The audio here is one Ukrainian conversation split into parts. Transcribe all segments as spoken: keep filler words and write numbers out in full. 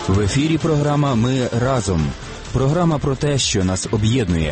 В ефірі програма «Ми разом». Програма про те, що нас об'єднує.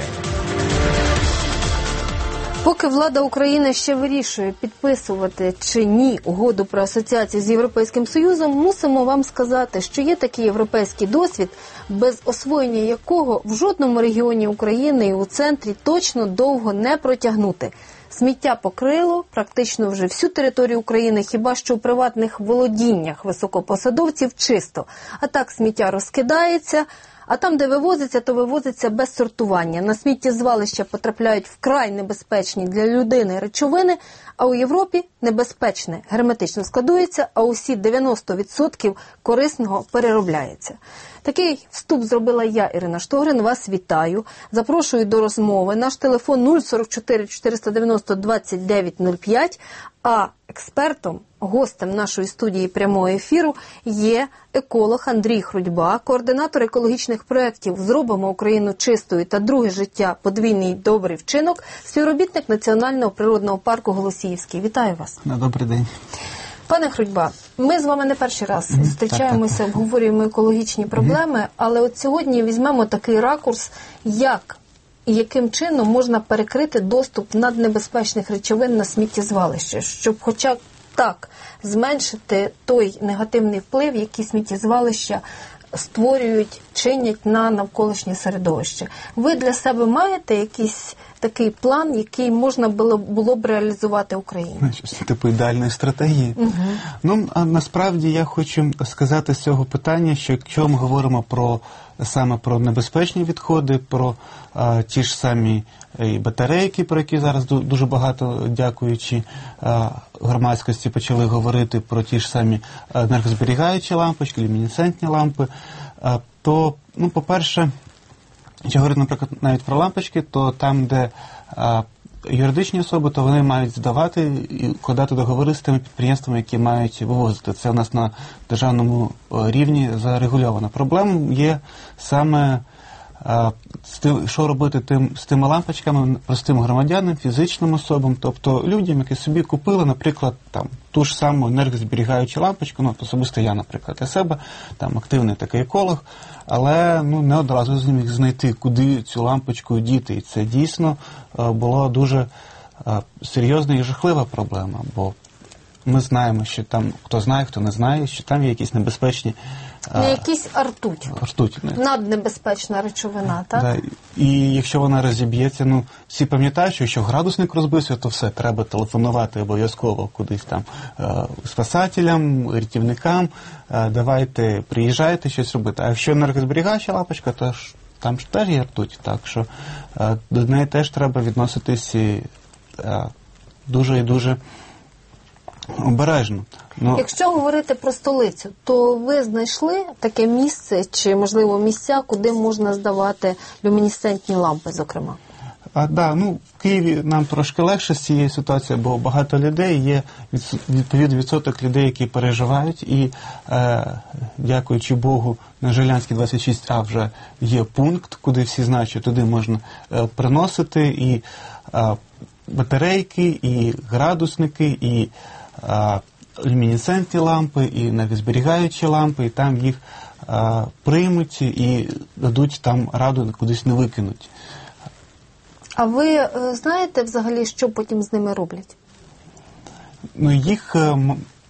Поки влада України ще вирішує, підписувати чи ні угоду про асоціацію з Європейським Союзом, мусимо вам сказати, що є такий європейський досвід, без освоєння якого в жодному регіоні України і у центрі точно довго не протягнути. Сміття покрило практично вже всю територію України, хіба що у приватних володіннях високопосадовців чисто. А так сміття розкидається, а там, де вивозиться, то вивозиться без сортування. На сміттєзвалища потрапляють вкрай небезпечні для людини речовини, а у Європі небезпечне герметично складується, а усі дев'яносто відсотків корисного переробляється. Такий вступ зробила я, Ірина Штогрин. Вас вітаю. Запрошую до розмови. Наш телефон нуль сорок чотири чотириста дев'яносто двадцять дев'ять нуль п'ять, а експертом, гостем нашої студії прямого ефіру є еколог Андрій Хрудьба, координатор екологічних проєктів «Зробимо Україну чистою» та «Друге життя. Подвійний добрий вчинок», співробітник Національного природного парку «Голосіївський». Вітаю вас. Добрий день. Пане Хрудьба, ми з вами не перший раз зустрічаємося, обговорюємо екологічні проблеми, але от сьогодні візьмемо такий ракурс, як і яким чином можна перекрити доступ наднебезпечних речовин на сміттєзвалище, щоб хоча б так зменшити той негативний вплив, який сміттєзвалища створюють, чинять на навколишнє середовище. Ви для себе маєте якийсь такий план, який можна було, було б реалізувати Україні? Щось типу ідеальної стратегії. Угу. Ну, а насправді я хочу сказати з цього питання, що якщо ми говоримо про саме про небезпечні відходи, про а, ті ж самі і батарейки, про які зараз дуже багато, дякуючи а, громадськості, почали говорити, про ті ж самі енергозберігаючі лампочки, люмінесцентні лампи, а, то, ну, по-перше, якщо говорити, наприклад, навіть про лампочки, то там, де а, юридичні особи, то вони мають здавати і укладати договори з тими підприємствами, які мають вивозити. Це у нас на державному рівні зарегульовано. Проблема є саме, а, з тим, що робити тим, з тими лампочками простим громадянам, фізичним особам, тобто людям, які собі купили, наприклад, там, ту ж саму енергозберігаючу лампочку, ну, особисто я, наприклад, для себе, там, активний такий еколог, але, ну, не одразу зміг знайти, куди цю лампочку діти. І це дійсно а, була дуже а, серйозна і жахлива проблема, бо ми знаємо, що там, хто знає, хто не знає, що там є якісь небезпечні... Не якісь а ртуть. Ртуть. Наднебезпечна речовина, так? Да. І якщо вона розіб'ється, ну, всі пам'ятають, що якщо градусник розбився, то все, треба телефонувати обов'язково кудись там спасателям, рятівникам, давайте, приїжджайте, щось робити. А якщо енергозберігаюча лампочка, то ж, там ж теж є ртуть, так що до неї теж треба відноситись дуже і дуже обережно. Ну, якщо говорити про столицю, то ви знайшли таке місце, чи, можливо, місця, куди можна здавати люмінесцентні лампи, зокрема? А, да, ну, в Києві нам трошки легше з цією ситуацією, бо багато людей, є відповідний відсоток людей, які переживають, і, е, дякуючи Богу, на Жилянській двадцять шість А вже є пункт, куди всі знають, що туди можна е, приносити і е, батарейки, і градусники, і е, люмінесцентні лампи, і енергозберігаючі лампи, і там їх а, приймуть і дадуть там раду, кудись не викинуть. А ви е, знаєте взагалі, що потім з ними роблять? Ну, їх, е,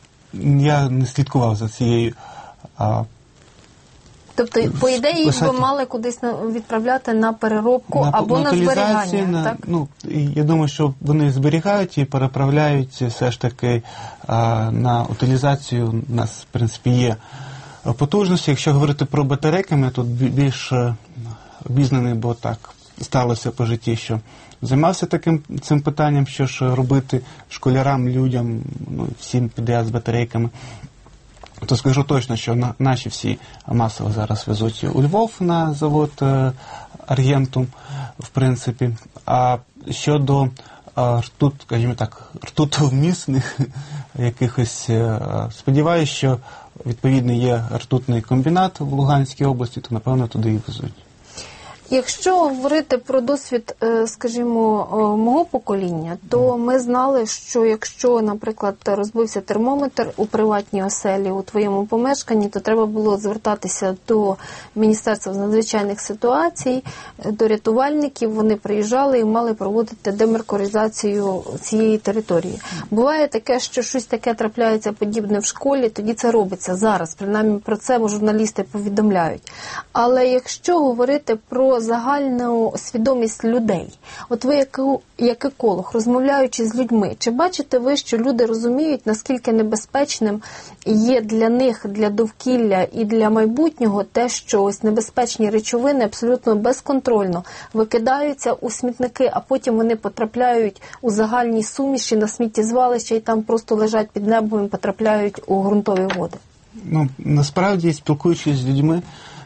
я не слідкував за цією... А, тобто, по ідеї, їх би мали кудись відправляти на переробку на, або на, на зберігання, на, так? Ну, я думаю, що вони зберігають і переправляють все ж таки а, на утилізацію. У нас, в принципі, є потужності. Якщо говорити про батарейки, я тут більш обізнаний, бо так сталося по житті, що займався таким цим питанням, що ж робити школярам, людям, ну, всім підряд з батарейками. То скажу точно, що на, наші всі масово зараз везуть у Львов на завод е, Аргентум, в принципі. А щодо е, ртут, скажімо так, ртутовмісних якихось, е, сподіваюся, що відповідно є ртутний комбінат в Луганській області, то, напевно, туди і везуть. Якщо говорити про досвід, скажімо, мого покоління, то ми знали, що якщо, наприклад, розбився термометр у приватній оселі, у твоєму помешканні, то треба було звертатися до Міністерства з надзвичайних ситуацій, до рятувальників, вони приїжджали і мали проводити демеркуризацію цієї території. Буває таке, що щось таке трапляється подібне в школі, тоді це робиться зараз, принаймні про це журналісти повідомляють. Але якщо говорити про загальну свідомість людей, от ви як, як еколог, розмовляючи з людьми, чи бачите ви, що люди розуміють, наскільки небезпечним є для них, для довкілля і для майбутнього те, що ось небезпечні речовини абсолютно безконтрольно викидаються у смітники, а потім вони потрапляють у загальні суміші на сміттєзвалища і там просто лежать під небом і потрапляють у ґрунтові води? Ну, насправді, спілкуючись з людьми,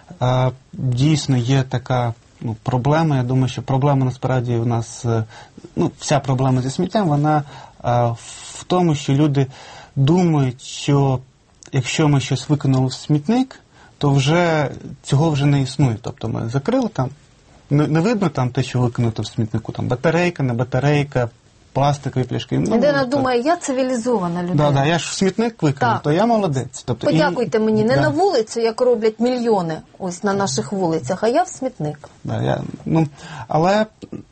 дійсно є така ну, проблема. Я думаю, що проблема насправді у нас, ну, вся проблема зі сміттям, вона в тому, що люди думають, що якщо ми щось викинули в смітник, то вже цього вже не існує. Тобто ми закрили там, не, не видно там те, що викинуто в смітнику, там батарейка, не батарейка, пластикові пляшки. Ну, людина думає, я цивілізована людина. Так, да, да, я ж в смітник викинув, то я молодець. Тобто, подякуйте і, мені, не да. на вулицю, як роблять мільйони ось на наших вулицях, а я в смітник. Да, я, ну, але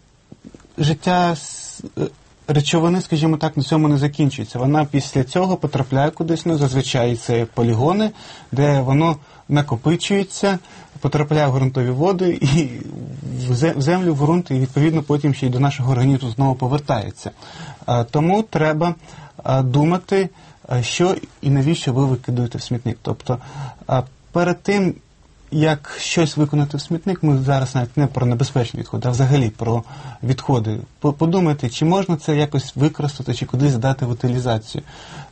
життя речовини, скажімо так, на цьому не закінчується. Вона після цього потрапляє кудись, ну, зазвичай це полігони, де воно накопичується, потрапляє в ґрунтові води і в землю, в ґрунт, і відповідно потім ще й до нашого організму знову повертається. Тому треба думати, що і навіщо ви викидаєте в смітник. Тобто перед тим, як щось виконати в смітник, ми зараз навіть не про небезпечні відходи, а взагалі про відходи. Подумайте, чи можна це якось використати, чи кудись здати в утилізацію.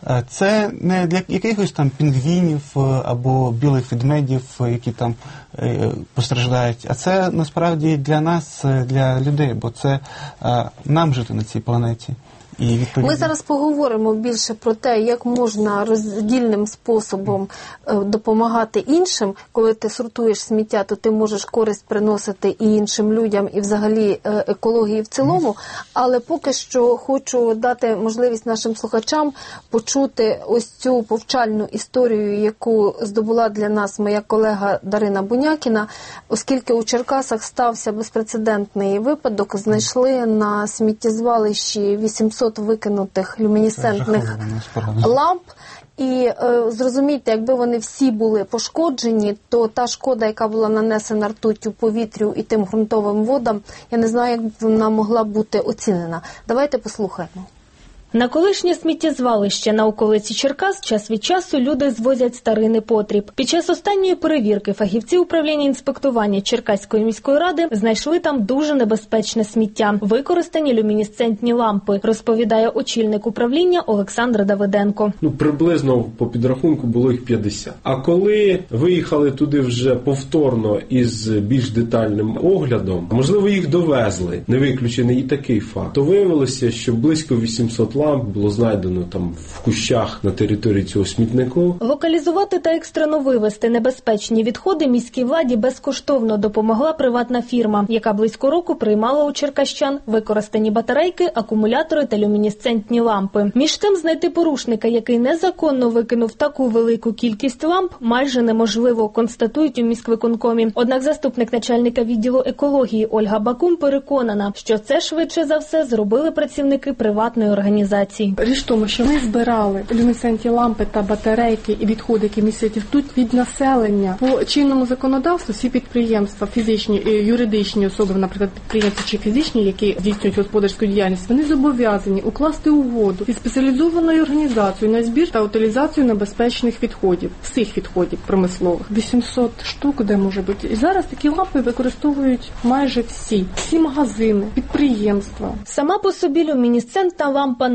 Це не для якихось там пінгвінів або білих ведмедів, які там постраждають, а це насправді для нас, для людей, бо це нам жити на цій планеті. І відповідно... Ми зараз поговоримо більше про те, як можна роздільним способом допомагати іншим. Коли ти сортуєш сміття, то ти можеш користь приносити і іншим людям, і взагалі екології в цілому. Але поки що хочу дати можливість нашим слухачам почути ось цю повчальну історію, яку здобула для нас моя колега Дарина Бунякіна, оскільки у Черкасах стався безпрецедентний випадок, знайшли на сміттєзвалищі вісімсот викинутих люмінесцентних ламп. І е, зрозумійте, якби вони всі були пошкоджені, то та шкода, яка була нанесена ртуттю повітрю і тим ґрунтовим водам, я не знаю, як вона могла бути оцінена. Давайте послухаємо. На колишнє сміттєзвалище на околиці Черкас час від часу люди звозять старий непотріб. Під час останньої перевірки фахівці управління інспектування Черкаської міської ради знайшли там дуже небезпечне сміття – використані люмінесцентні лампи, розповідає очільник управління Олександр Давиденко. Ну, приблизно по підрахунку було їх п'ятдесят. А коли виїхали туди вже повторно із більш детальним оглядом, можливо, їх довезли, не виключений і такий факт, то виявилося, що близько вісімсот ламп було знайдено там в кущах на території цього смітнику. Локалізувати та екстрено вивезти небезпечні відходи міській владі безкоштовно допомогла приватна фірма, яка близько року приймала у черкащан використані батарейки, акумулятори та люмінесцентні лампи. Між тим, знайти порушника, який незаконно викинув таку велику кількість ламп, майже неможливо, констатують у міськвиконкомі. Однак заступник начальника відділу екології Ольга Бакун переконана, що це швидше за все зробили працівники приватної організації. Річ в тому, що ми збирали люмінесцентні лампи та батарейки і відходи, які містять ртуть, від населення. По чинному законодавству всі підприємства, фізичні і юридичні особи, наприклад, підприємці чи фізичні, які здійснюють господарську діяльність, вони зобов'язані укласти угоду із спеціалізованою організацією на збір та утилізацію небезпечних відходів, всіх відходів промислових. вісімсот штук, де може бути. І зараз такі лампи використовують майже всі. Всі магазини, підприємства. Сама по собі люмінесцентна лампа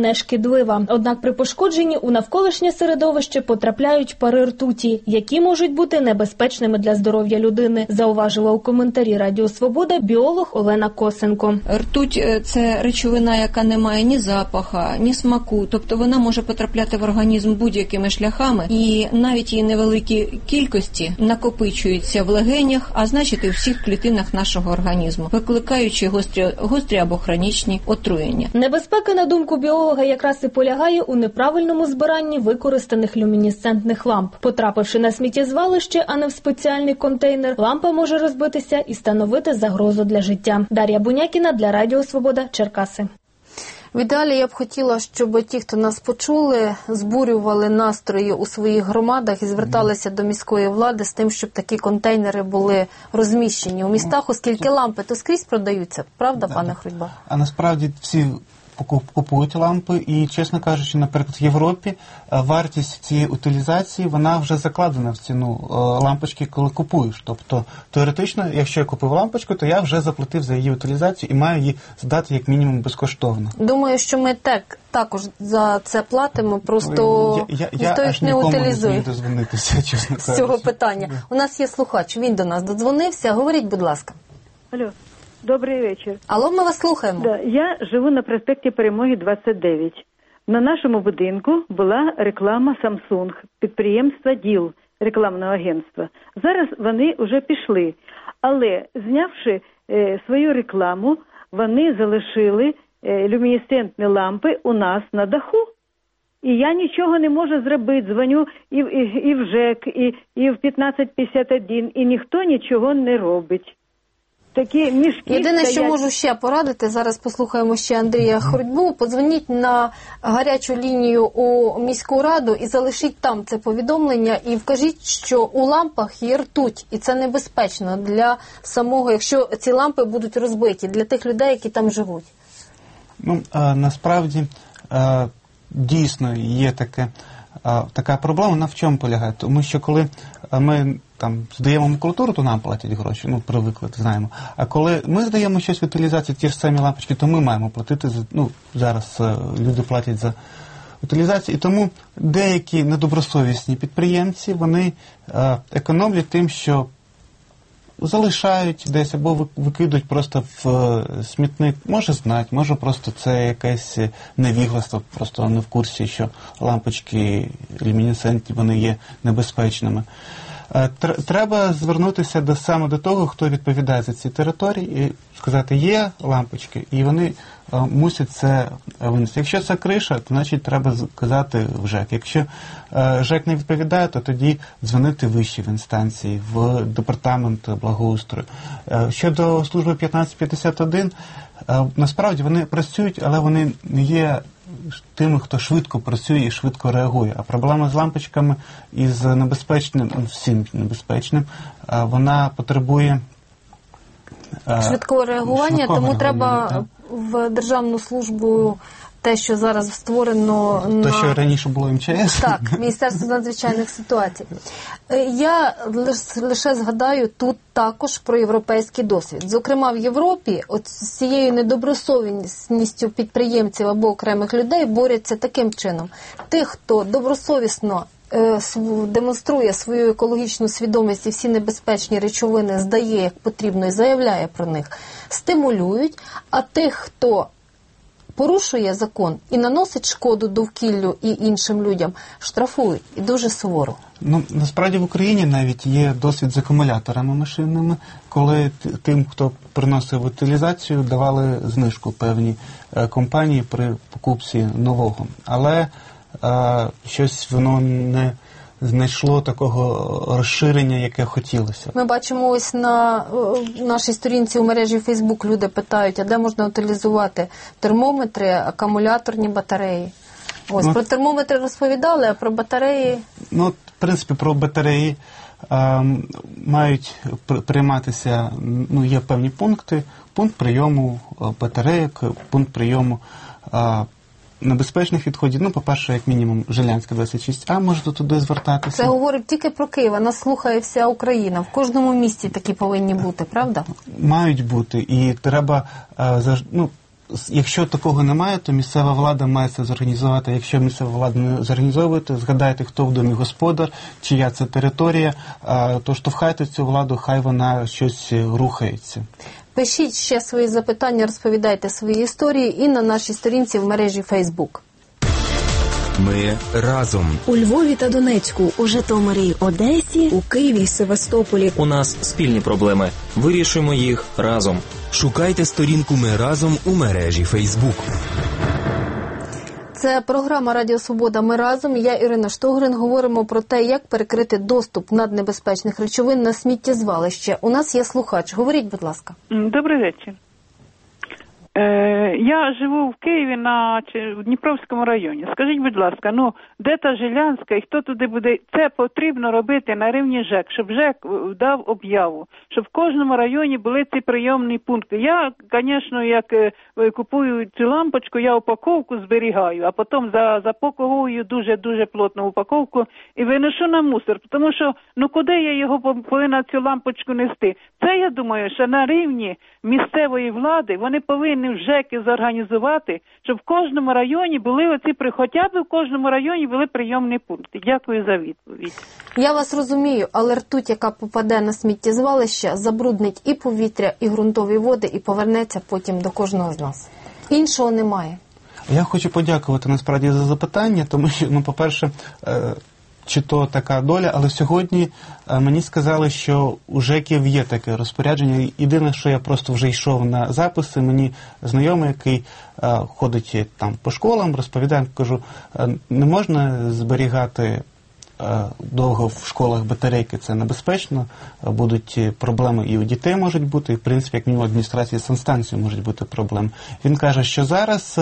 не шкідлива. Однак при пошкодженні у навколишнє середовище потрапляють пари ртуті, які можуть бути небезпечними для здоров'я людини, зауважила у коментарі Радіо Свобода біолог Олена Косенко. Ртуть – це речовина, яка не має ні запаха, ні смаку, тобто вона може потрапляти в організм будь-якими шляхами, і навіть її невеликі кількості накопичуються в легенях, а значить і в всіх клітинах нашого організму, викликаючи гострі, гострі або хронічні отруєння. Небезпека, на думку біолога, якраз і полягає у неправильному збиранні використаних люмінесцентних ламп. Потрапивши на сміттєзвалище, а не в спеціальний контейнер, лампа може розбитися і становити загрозу для життя. Дар'я Бунякіна для Радіо Свобода, Черкаси. В ідеалі я б хотіла, щоб ті, хто нас почули, збурювали настрої у своїх громадах і зверталися до міської влади з тим, щоб такі контейнери були розміщені у містах, оскільки лампи то скрізь продаються. Правда, пане Хрудьба? А насправді всі купують лампи і, чесно кажучи, наприклад, в Європі вартість цієї утилізації, вона вже закладена в ціну лампочки, коли купуєш. Тобто, теоретично, якщо я купив лампочку, то я вже заплатив за її утилізацію і маю її здати як мінімум безкоштовно. Думаю, що ми так, також за це платимо, просто я, я, ніхто я їх не утилізує. Я аж дозвонитися, чесно кажучи. З цього питання. У нас є слухач, він до нас додзвонився. Говоріть, будь ласка. Алло. Добрий вечір. Алло, ми вас слухаємо. Да, я живу на проспекті Перемоги, двадцять дев'ять. На нашому будинку була реклама Samsung, підприємства ДІЛ, рекламного агентства. Зараз вони вже пішли, але знявши е, свою рекламу, вони залишили е, люмінесцентні лампи у нас на даху. І я нічого не можу зробити, дзвоню і, і, і в ЖЕК, і, і в п'ятнадцять п'ятдесят один, і ніхто нічого не робить. Такі мішки Єдине, стоять. що можу ще порадити, зараз послухаємо ще Андрія Хрудьбу, подзвоніть на гарячу лінію у міську раду і залишіть там це повідомлення і вкажіть, що у лампах є ртуть, і це небезпечно для самого, якщо ці лампи будуть розбиті, для тих людей, які там живуть. Ну, а, насправді, а, дійсно є таке, а, така проблема, вона в чому полягає? Тому що коли ми там здаємо макулатуру, то нам платять гроші, ну, привикли, знаємо. А коли ми здаємо щось в утилізацію, ті ж самі лампочки, то ми маємо платити, за, ну, зараз люди платять за утилізацію. І тому деякі недобросовісні підприємці, вони е, економлять тим, що залишають десь або викидують просто в смітник. Може знати, може просто це якесь невігластво, просто не в курсі, що лампочки люмінесцентні, вони є небезпечними. Треба звернутися до, саме до того, хто відповідає за ці території, і сказати, є лампочки, і вони а, мусять це винести. Якщо це криша, то значить треба казати в ЖЕК. Якщо а, ЖЕК не відповідає, то тоді дзвонити вище в інстанції, в департамент благоустрою. А, щодо служби п'ятнадцять п'ятдесят один, а, насправді вони працюють, але вони не є тими, хто швидко працює і швидко реагує. А проблема з лампочками і з небезпечним, всім небезпечним, вона потребує швидкого реагування, тому треба так. в державну службу те, що зараз створено те, на... що раніше було ем че ес. Так, Міністерство з надзвичайних ситуацій. Я лише згадаю тут також про європейський досвід. Зокрема, в Європі от з цією недобросовісністю підприємців або окремих людей борються таким чином. Тих, хто добросовісно демонструє свою екологічну свідомість і всі небезпечні речовини здає як потрібно і заявляє про них, стимулюють, а тих, хто порушує закон і наносить шкоду довкіллю і іншим людям, штрафують і дуже суворо. Ну, насправді в Україні навіть є досвід з акумуляторами машинними, коли тим, хто приносив утилізацію, давали знижку певні компанії при покупці нового. Але а, щось воно не знайшло такого розширення, яке хотілося. Ми бачимо ось на нашій сторінці у мережі Facebook люди питають, а де можна утилізувати термометри, акумуляторні батареї. Ось, ну, про термометри розповідали, а про батареї... Ну, в принципі, про батареї а, мають прийматися, ну, є певні пункти, пункт прийому батарейок, пункт прийому а, небезпечних відходів. Ну, по-перше, як мінімум, Жилянська двадцять шість А можете туди звертатися. Це говорить тільки про Київ, нас слухає вся Україна. В кожному місті такі повинні бути, правда? Мають бути. І треба, ну, якщо такого немає, то місцева влада має це зорганізувати. Якщо місцева влада не зорганізовує, то згадайте, хто в домі господар, чия це територія, то штовхайте цю владу, хай вона щось рухається. Пишіть ще свої запитання, розповідайте свої історії і на нашій сторінці в мережі Фейсбук. Ми разом. У Львові та Донецьку, у Житомирі, Одесі, у Києві, Севастополі. У нас спільні проблеми. Вирішуємо їх разом. Шукайте сторінку «Ми разом» у мережі Фейсбук. Це програма «Радіо Свобода. Ми разом». Я, Ірина Штогрин. Говоримо про те, як перекрити доступ наднебезпечних речовин на сміттєзвалище. У нас є слухач. Говоріть, будь ласка. Добрий вечір. Е, я живу в Києві на в Дніпровському районі. Скажіть, будь ласка, ну де та Жилянська і хто туди буде? Це потрібно робити на рівні ЖЕК, щоб ЖЕК дав об'яву, щоб в кожному районі були ці прийомні пункти. Я, звісно, як купую цю лампочку, я упаковку зберігаю, а потім запаковую дуже-дуже плотну упаковку і виношу на мусор. Тому що, ну куди я його повинна цю лампочку нести? Це, я думаю, що на рівні місцевої влади вони повинні в ЖЕКи зорганізувати, щоб в кожному районі були оці, хоча б в кожному районі були прийомні пункти. Дякую за відповідь. Я вас розумію, але ртуть, яка попаде на сміттєзвалище, забруднить і повітря, і ґрунтові води, і повернеться потім до кожного з нас. Іншого немає. Я хочу подякувати насправді за запитання, тому що, ну, по-перше, чи то така доля, але сьогодні мені сказали, що у ЖЕКів є таке розпорядження. Єдине, що я просто вже йшов на записи, мені знайомий, який ходить там по школам, розповідає, кажу, не можна зберігати довго в школах батарейки, це небезпечно, будуть проблеми і у дітей можуть бути, і в принципі, як мінімум, адміністрації санстанції можуть бути проблеми. Він каже, що зараз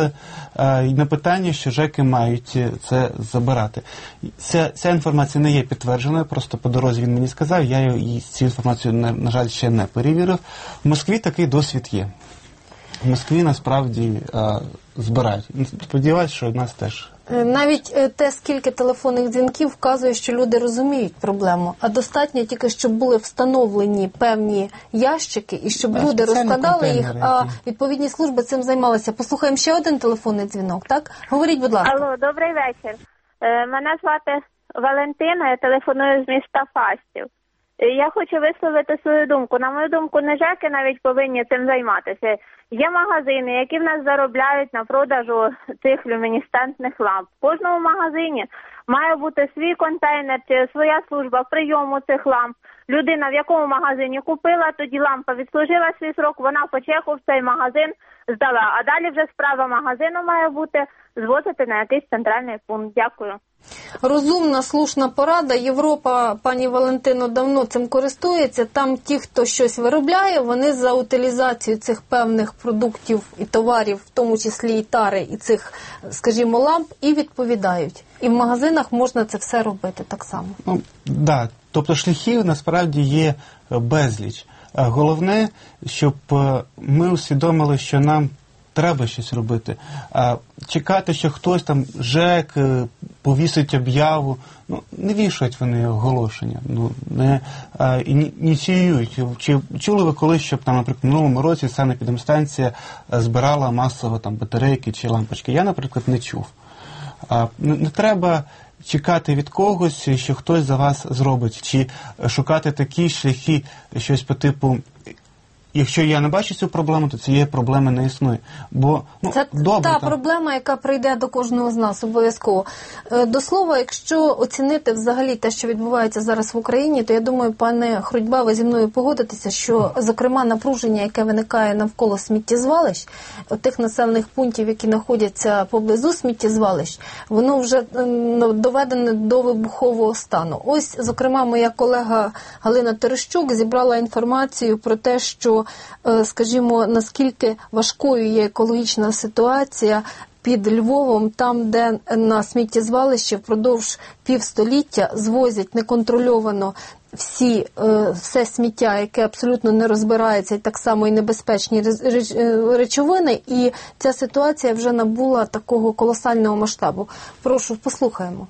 на питання, що ЖЕКи мають це забирати. Ця, ця інформація не є підтвердженою, просто по дорозі він мені сказав, я її, цю інформацію, на, на жаль, ще не перевірив. В Москві такий досвід є. В Москві насправді збирають. Сподіваюсь, що у нас теж. Навіть те, скільки телефонних дзвінків, вказує, що люди розуміють проблему. А достатньо тільки, щоб були встановлені певні ящики, і щоб люди розкладали їх, а відповідні служби цим займалися. Послухаємо ще один телефонний дзвінок, так? Говоріть, будь ласка. Алло, добрий вечір. Мене звати Валентина, я телефоную з міста Фастів. Я хочу висловити свою думку. На мою думку, не ЖЕКи навіть повинні цим займатися. Є магазини, які в нас заробляють на продажу цих люмінесцентних ламп. В кожному магазині має бути свій контейнер, своя служба прийому цих ламп. Людина в якому магазині купила, тоді лампа відслужила свій срок, вона по чеку в цей магазин здала. А далі вже справа магазину має бути звозити на якийсь центральний пункт. Дякую. Розумна, слушна порада. Європа, пані Валентино, давно цим користується. Там ті, хто щось виробляє, вони за утилізацію цих певних продуктів і товарів, в тому числі і тари, і цих, скажімо, ламп, і відповідають. І в магазинах можна це все робити так само. Ну, да. Тобто шляхів насправді є безліч. Головне, щоб ми усвідомили, що нам треба щось робити. А чекати, що хтось там, ЖЕК, повісить об'яву, ну, не вішають вони оголошення, ну, не а, ініціюють. Чи чули ви колись, щоб там, наприклад, в минулому році санепідемстанція збирала масово там батарейки чи лампочки? Я, наприклад, не чув. А, не, не треба чекати від когось, що хтось за вас зробить, чи шукати такі шляхи, щось по типу, якщо я не бачу цю проблему, то цієї проблеми не існує. Бо, ну, це добре, та там проблема, яка прийде до кожного з нас обов'язково. До слова, якщо оцінити взагалі те, що відбувається зараз в Україні, то я думаю, пане Хрудьба, ви зі мною погодитеся, що, зокрема, напруження, яке виникає навколо сміттєзвалищ, тих населених пунктів, які знаходяться поблизу сміттєзвалищ, воно вже доведене до вибухового стану. Ось, зокрема, моя колега Галина Терещук зібрала інформацію про те, що, скажімо, наскільки важкою є екологічна ситуація під Львовом, там, де на сміттєзвалище впродовж півстоліття звозять неконтрольовано всі, все сміття, яке абсолютно не розбирається, і так само і небезпечні речовини, і ця ситуація вже набула такого колосального масштабу. Прошу, послухаємо.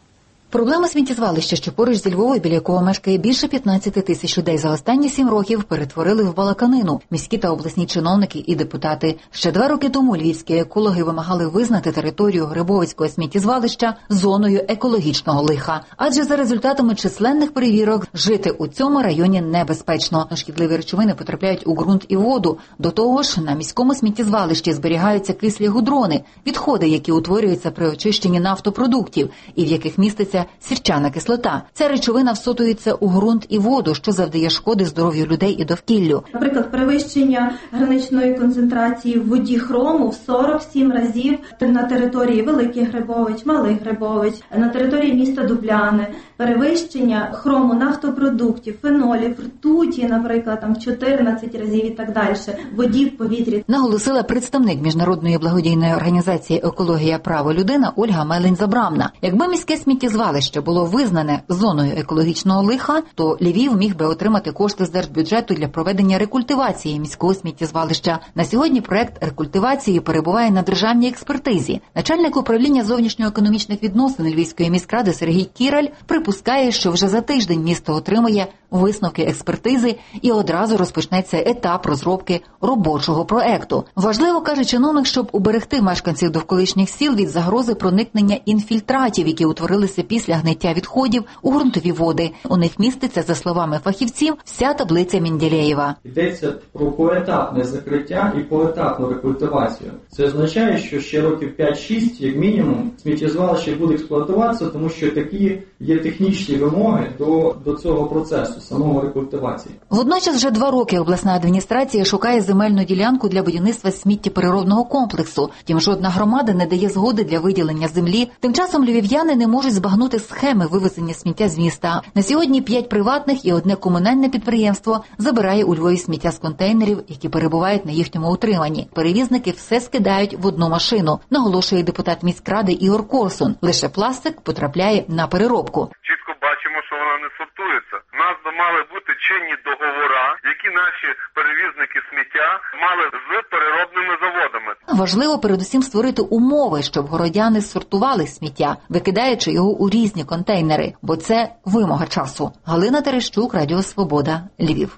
Проблема сміттєзвалища, що поруч зі Львовом, біля якого мешкає більше п'ятнадцяти тисяч людей, за останні сім років перетворили в балаканину міські та обласні чиновники і депутати. Ще два роки тому львівські екологи вимагали визнати територію Грибовицького сміттєзвалища зоною екологічного лиха. Адже за результатами численних перевірок жити у цьому районі небезпечно. Шкідливі речовини потрапляють у ґрунт і воду. До того ж, на міському сміттєзвалищі зберігаються кислі гудрони, відходи, які утворюються при очищенні нафтопродуктів і в яких міститься сірчана кислота. Ця речовина всотується у ґрунт і воду, що завдає шкоди здоров'ю людей і довкіллю. Наприклад, перевищення граничної концентрації в воді хрому в сорок сім разів на території Великий Грибович, Малий Грибович, на території міста Дубляни, перевищення хрому нафтопродуктів, фенолів, ртуті, наприклад, там в чотирнадцять разів і так далі, воді в повітрі. Наголосила представник міжнародної благодійної організації «Екологія. Право. Людина» Ольга Мелень-Забрамна. Якби міське сміттєзвалище було визнане зоною екологічного лиха, то Львів міг би отримати кошти з держбюджету для проведення рекультивації міського сміттєзвалища. На сьогодні проект рекультивації перебуває на державній експертизі. Начальник управління зовнішньоекономічних відносин Львівської міськради Сергій Кіраль припускає, що вже за тиждень місто отримає висновки експертизи і одразу розпочнеться етап розробки робочого проекту. Важливо, каже чиновник, щоб уберегти мешканців довколишніх сіл від загрози проникнення інфільтратів, які утворилися після гниття відходів у ґрунтові води. У них міститься, за словами фахівців, вся таблиця Менделєєва. Йдеться про поетапне закриття і поетапну рекультивацію. Це означає, що ще років п'ять-шість, як мінімум, сміттєзвалище буде експлуатуватися, тому що такі є технічні вимоги до, до цього процесу, самого рекультивації. Водночас вже два роки обласна адміністрація шукає земельну ділянку для будівництва сміттєпереробного комплексу. Втім, жодна громада не дає згоди для виділення землі. Тим часом львів'яни не можуть збагнути схеми вивезення сміття з міста. На сьогодні п'ять приватних і одне комунальне підприємство забирає у Львові сміття з контейнерів, які перебувають на їхньому утриманні. Перевізники все скидають в одну машину, наголошує депутат міськради Ігор Корсун. Лише пластик потрапляє на переробку. Чітко бачимо, що вона не сортується. У нас мали бути чинні договори, які наші перевізники сміття мали з переробними заводами. Важливо передусім створити умови, щоб городяни сортували сміття, викидаючи його у різні контейнери, бо це вимога часу. Галина Терещук, Радіо Свобода, Львів.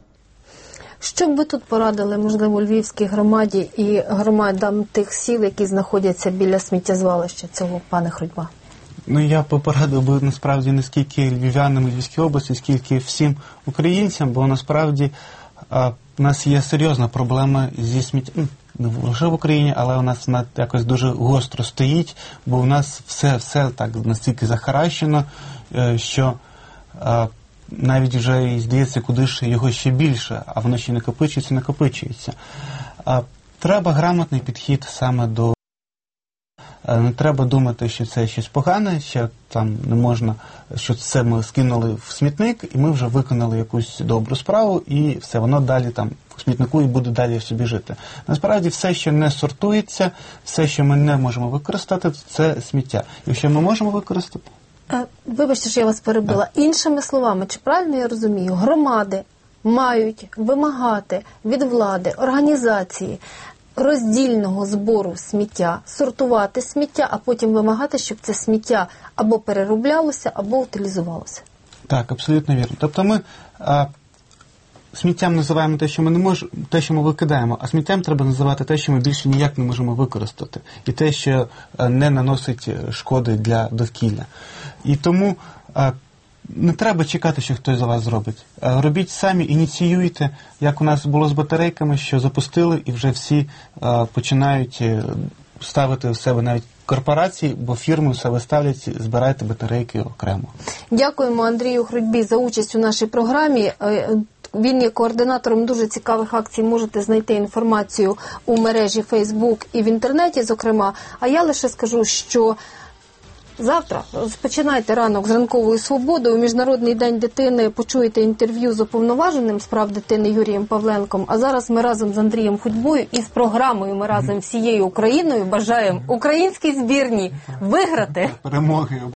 Що б ви тут порадили, можливо, львівській громаді і громадам тих сіл, які знаходяться біля сміттєзвалища цього, пане Хрудьба? Ну, я порадив би насправді не скільки львів'янам Львівській області, скільки всім українцям, бо насправді а, у нас є серйозна проблема зі сміттям. Не лише в Україні, але у нас вона якось дуже гостро стоїть, бо у нас все, все так настільки захаращено, що а, навіть вже здається, куди ж його ще більше, а воно ще накопичується, накопичується. А, треба грамотний підхід саме до... Не треба думати, що це щось погане, що там не можна, що це ми скинули в смітник, і ми вже виконали якусь добру справу, і все, воно далі там в смітнику і буде далі собі жити. Насправді все, що не сортується, все, що ми не можемо використати, це сміття. Якщо ми можемо використати... Вибачте, що я вас перебила. Іншими словами, чи правильно я розумію, громади мають вимагати від влади, організації, роздільного збору сміття, сортувати сміття, а потім вимагати, щоб це сміття або перероблялося, або утилізувалося. Так, абсолютно вірно. Тобто ми а, сміттям називаємо те, що ми не можемо, те, що ми викидаємо, а сміттям треба називати те, що ми більше ніяк не можемо використати, і те, що а, не наносить шкоди для довкілля. І тому а, не треба чекати, що хтось за вас зробить. Робіть самі, ініціюйте, як у нас було з батарейками, що запустили, і вже всі а, починають ставити в себе навіть корпорації, бо фірми в себе ставлять, збирайте батарейки окремо. Дякуємо Андрію Хрудьбі за участь у нашій програмі. Він є координатором дуже цікавих акцій, можете знайти інформацію у мережі Facebook і в інтернеті, зокрема. А я лише скажу, що завтра розпочинайте ранок з ранковою свободою. У Міжнародний день дитини почуєте інтерв'ю з уповноваженим з прав дитини Юрієм Павленком. А зараз ми разом з Андрієм Хрудьбою і з програмою ми разом всією Україною бажаємо українській збірній виграти. Перемоги.